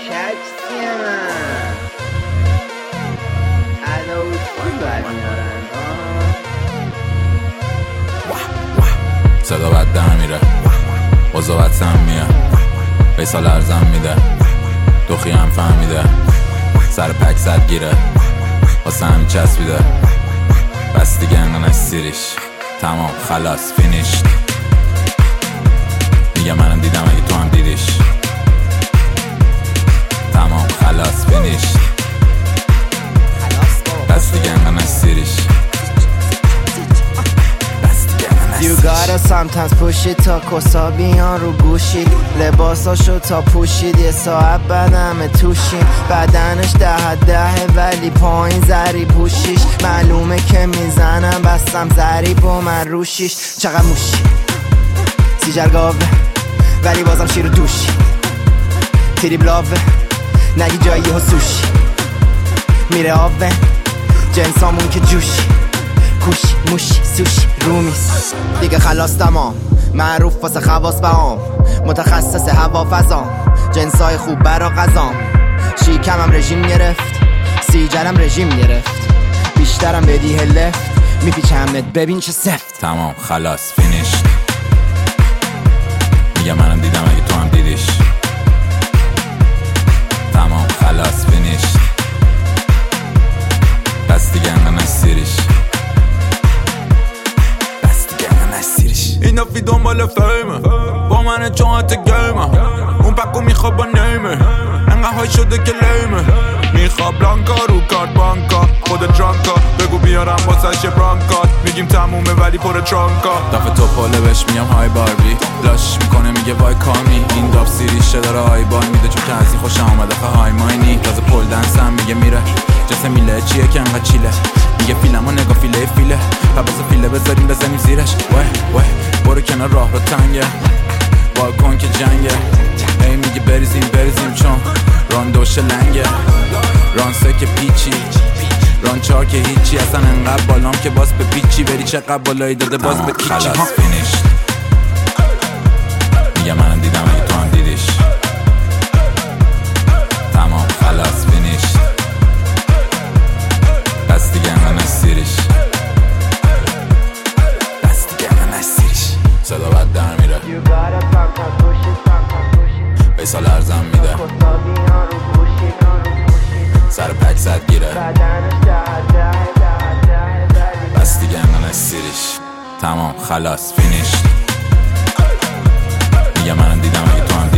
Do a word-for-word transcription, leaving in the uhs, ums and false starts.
کچیم علاوشون برمیارن صدا بد در میره قضاوت سم میاد فیصال ارزم میده دوخی هم فهمیده سر پک زد گیره واسه همین چسبیده بس دیگه انقنش سیریش تمام خلاص فینیشت میگه منم دیدم اگه تو هم دیدیش تمام خلاص فینیشت بس دیگه انقنش سیریش You gotta sometimes push it تا کسا بیان رو گوشید لباساشو تا پوشید یه ساعت بعدمه توشین بدنش ده ده ولی پایین زری پوشیش معلومه که میزنم بستم زریب و من روشیش چقدر موشی سیجرگاوه ولی بازم شیر دوشی تریبلاوه نگی جایی ها سوشی میره آوه جنسامون که جوشی کوشی موشی سوشی رومیس دیگه خلاص تمام معروف واسه خواص بهام متخصص هوا فضام جنسای خوب برا غذام شیکمم رژیم گرفت سیجرم رژیم گرفت بیشترم بدی هلفت میپیچمت ببین چه سفت تمام خلاص فینیشت میگه منم دیدم اگه تو هم دیدیش تمام خلاص فینیشت پس دیگه انقنش سیریش اینا فی دنبال فیمه با من جاعت گیمه اون پکو میخواب با نیمه انقه های شده که لیمه میخواب بلانکا رو کارت بانکا خود درانکا بگو بیارم واسه برانکات میگیم تمومه ولی پر ترانکا دافه تو پاله بهش میام های باربی لاش میکنه میگه وای کامی این داف سیریشه داره های بار میده چون که از این خوش آمده خواهی های ماینی تازه پل دنسم میگه میره جسه میله چیه که انقه چیله میگه فیلم و نگاه فیله فیله پس فیله بذاریم بزنیم زیرش وه وه برو کنار راه رو تنگه بالکن که جنگه ای میگه بریزیم بریزیم چون راندوش لنگه رانسه که پیچی رانچار که هیچی اصلا انقدر بالام که باز به پیچی بری چقدر بالایی داده باز به کیچی خلاص فینیشت میگه منم دیدم اگه تو هم دیدیش تمام خلاص فینیشت پس دیگه انقنش سیریش پس دیگه انقنش سیریش صدا بد در میره فیصال ارزم میده سر پک زد گیره بس دیگه انقنش سیریش تمام خلاص فینیشت میگه منم دیدم اگه تو هم